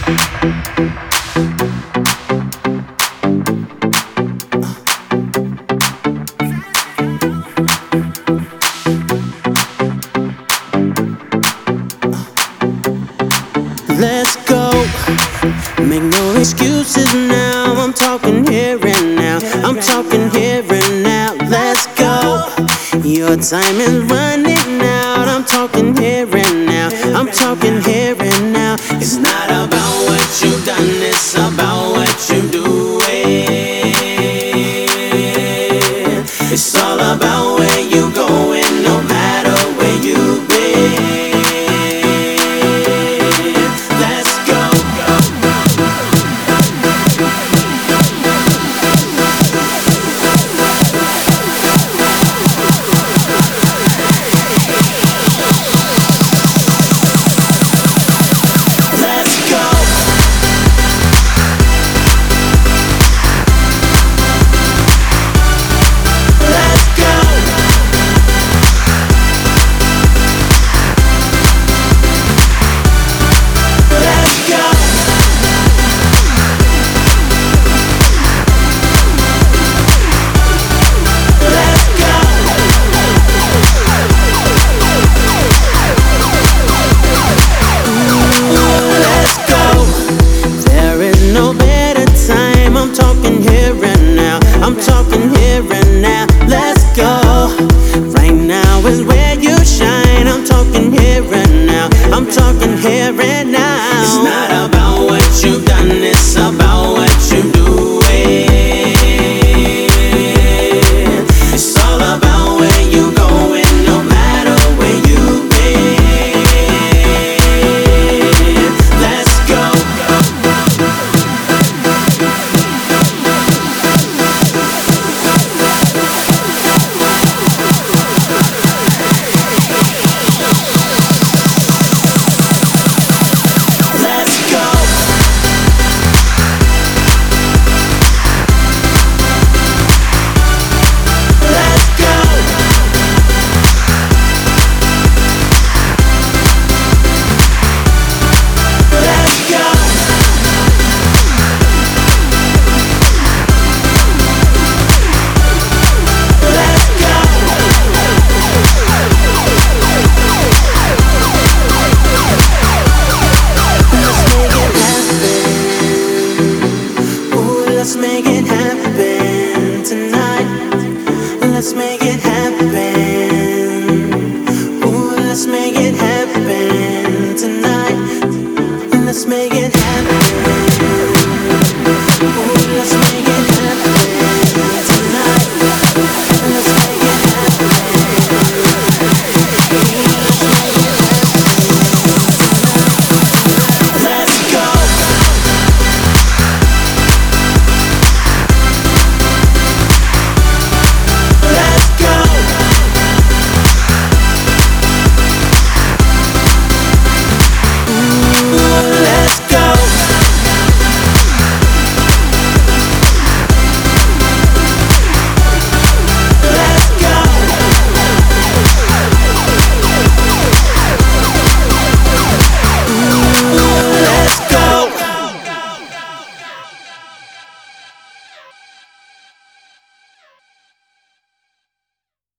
Let's go. Make no excuses now. I'm talking here and now. I'm talking here and now. Let's go. Your time is running out. I'm talking here and now. I'm talking here and now. It's not about what you've done, it's about what you're doing. It's all about where you're going, no matter where you've been. I'm talking here and now, let's go. Right now is where you shine. I'm talking here and now, I'm talking here and now. It's not about what you've done, it's about what you're doing. It's all about where you're going, no matter where you've been. Let's go. Let's make it happen tonight. Let's make it happen. Ooh, let's make it happen tonight. Let's make it happen.